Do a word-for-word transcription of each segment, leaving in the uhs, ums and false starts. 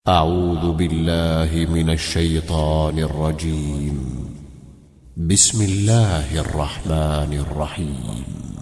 أعوذ بالله من الشيطان الرجيم. بسم الله الرحمن الرحيم.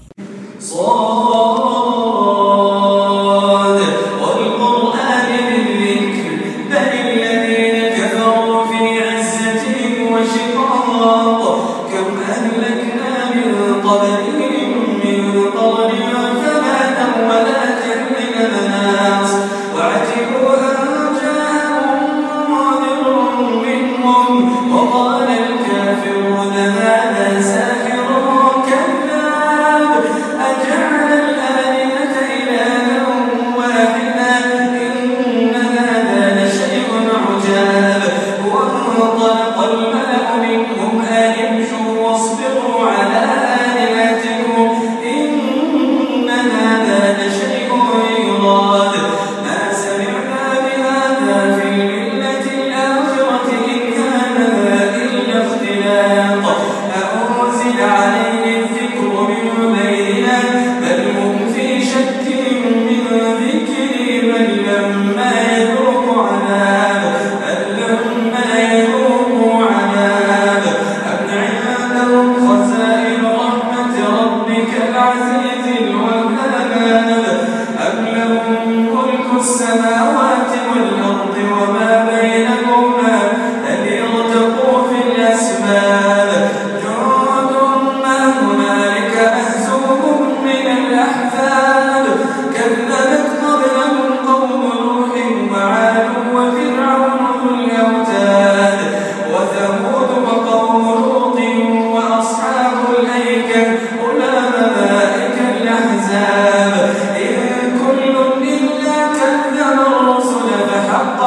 صاد والقرآن بالذكر بل الذين كفروا في عزة وشقاق كم أهلكنا من قبلهم من قرن فما أولات من مناص وعجبوا أن جاءهم منذر منهم وقال الكافرون هذا ساحر كذاب أجعل الآلهة إلها واحدا إن هذا لشيء عجاب وانطلق الملأ منهم أن امشوا واصبروا على آلهتكم إن هذا لشيء يراد ما سمعنا بهذا في الملة الآخرة إن هذا إلا اختلاق أأنزل عليه الذكر من بيننا بل هم في شك من ذكري بل لما يذوقوا عذاب بل لما يذوقوا عذاب أم عندهم خزائن رحمة ربك العزيز الوهاب أم لهم ملك السماوات والأرض وما بينهما فليرتقوا في الأسباب جند ما هنالك مهزوم من الأحزاب كذبت قبلهم قوم نوح وعاد وفرعون ذو الأوتاد وثمود وقوم لوط وأصحاب الأيكة أولئك الأحزاب إن كل إلا كذب الرسل فحق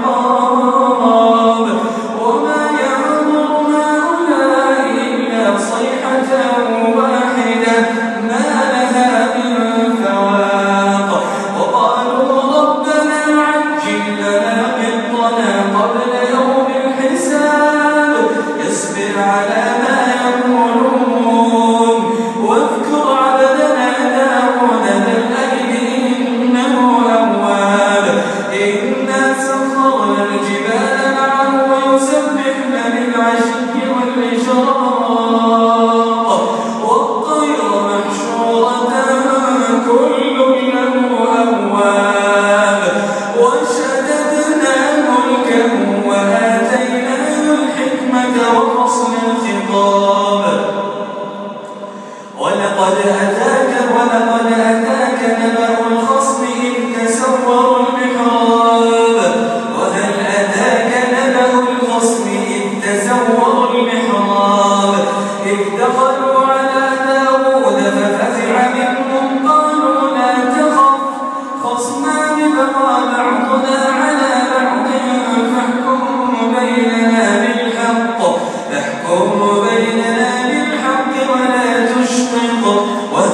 عقاب وما ينظر هؤلاء إلا صيحة واحدة ما لها من فواق وقالوا ربنا عجل لنا قطنا قبل يوم الحساب اصبر على ما يقولون واذكر عبدنا داود ذا الأيد إنه أواب إنا سخرنا الجبال معه يسبحن بالعشي والإشراق والطير محشورة كل له أواب وشددنا ملكه وآتيناه الحكمة وفصل الخطاب ولقد أتاك ولقد أتاك نبأ الخصم إذ تسوروا المحراب وهل أتاك نبأ الخصم إذ تسوروا المحراب إذ دخلوا على داود ففزع منهم قالوا لا تخف خصمان بغى بعضنا على بعض فاحكم بيننا بالحق فاحكم بيننا بالحق ولا تشطط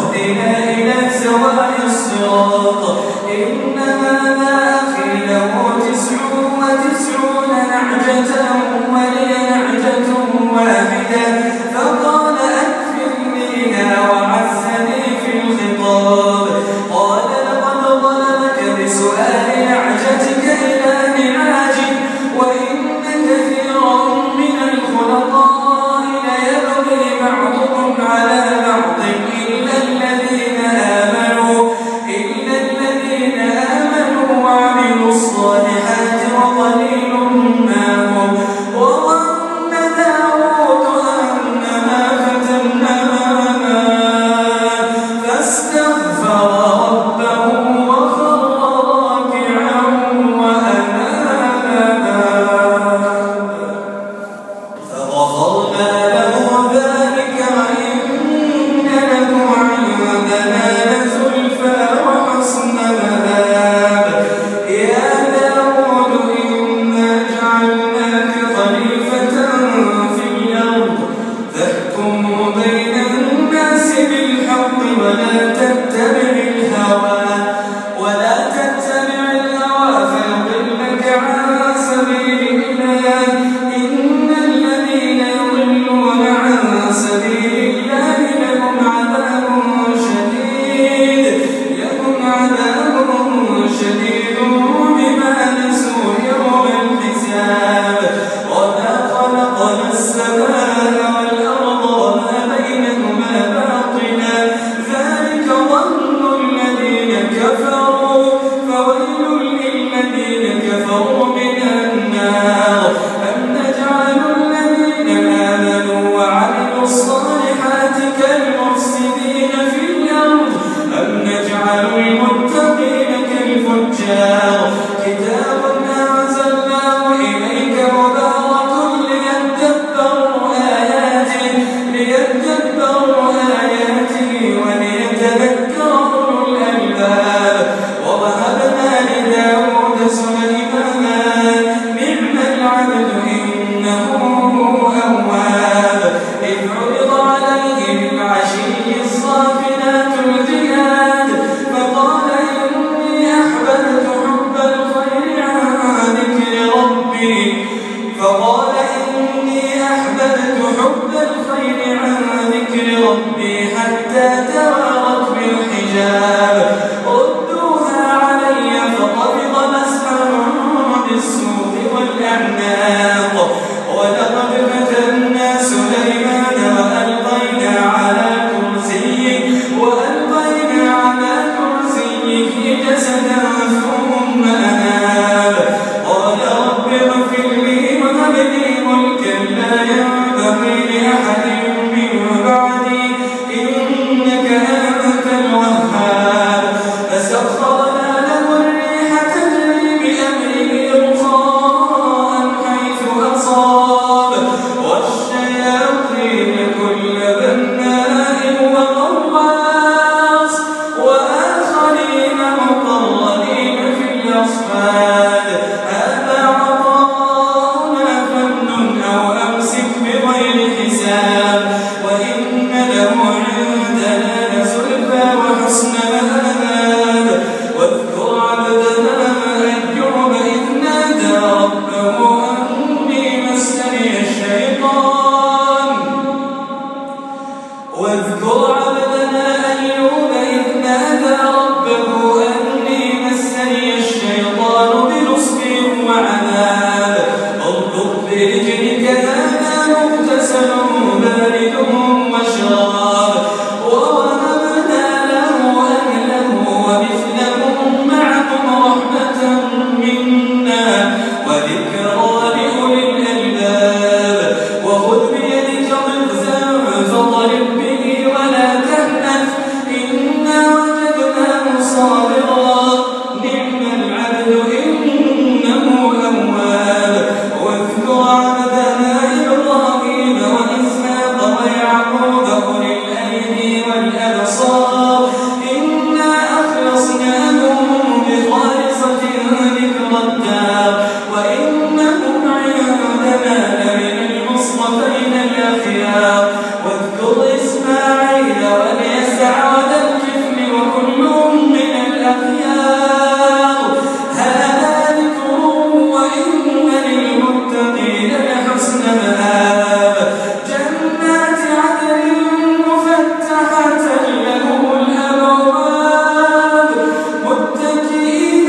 وذكرى لأولي الألباب وخذ بيدك ضغثا فاضرب به ولا تحنث إنا وجدناه صابرا نعم العبد إنه أواب واذكر عبدنا إبراهيم وإسحاق ويعقوب أولي الأيدي والأبصار إنا أخلصناهم بخالصة ذكر الدار وإنهم عندنا لمن المصطفين الأخيار واذكر إسماعيل واليسع وذا الكفل وكل من الأخيار هذا ذكر وإن للمتقين لحسن مآب جنات عدن مفتحة لهم الأبواب متكئين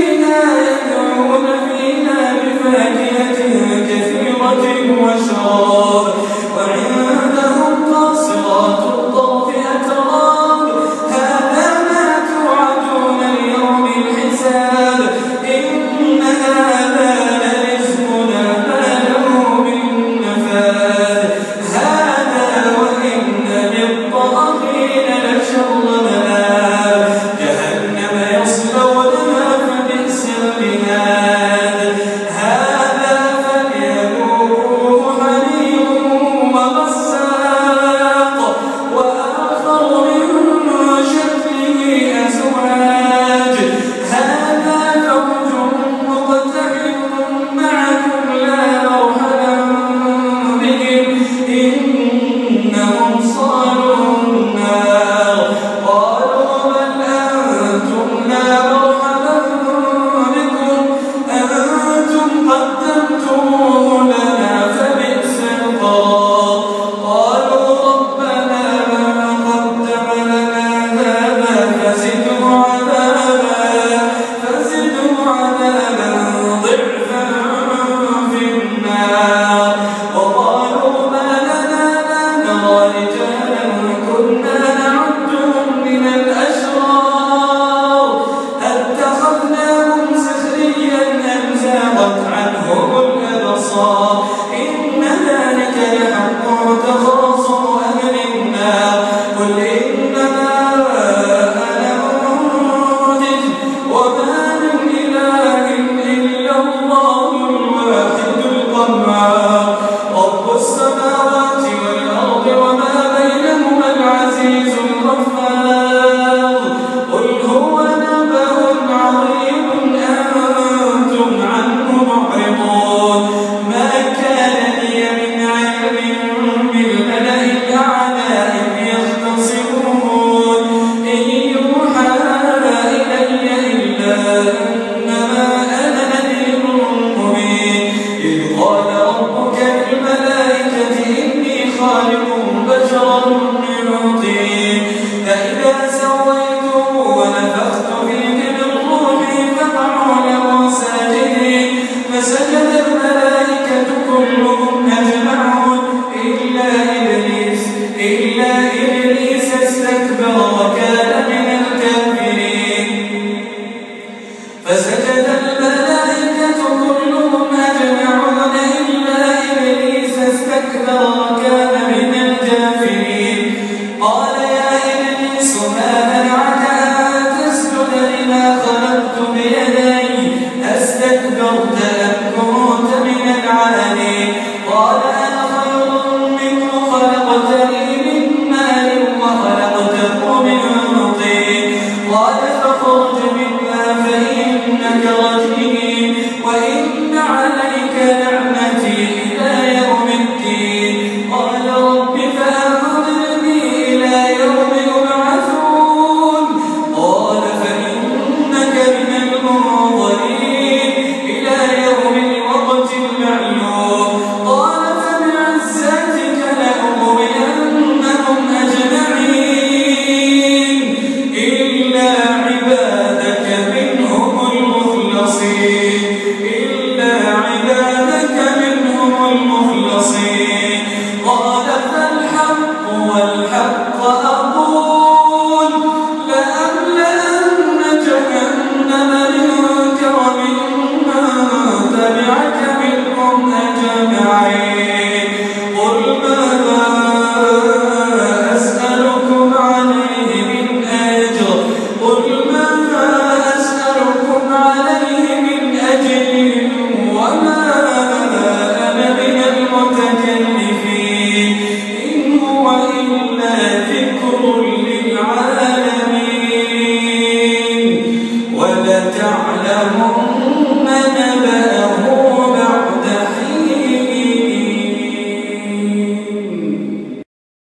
فيها يدعون فيها بفاكهة كثيرة وشراب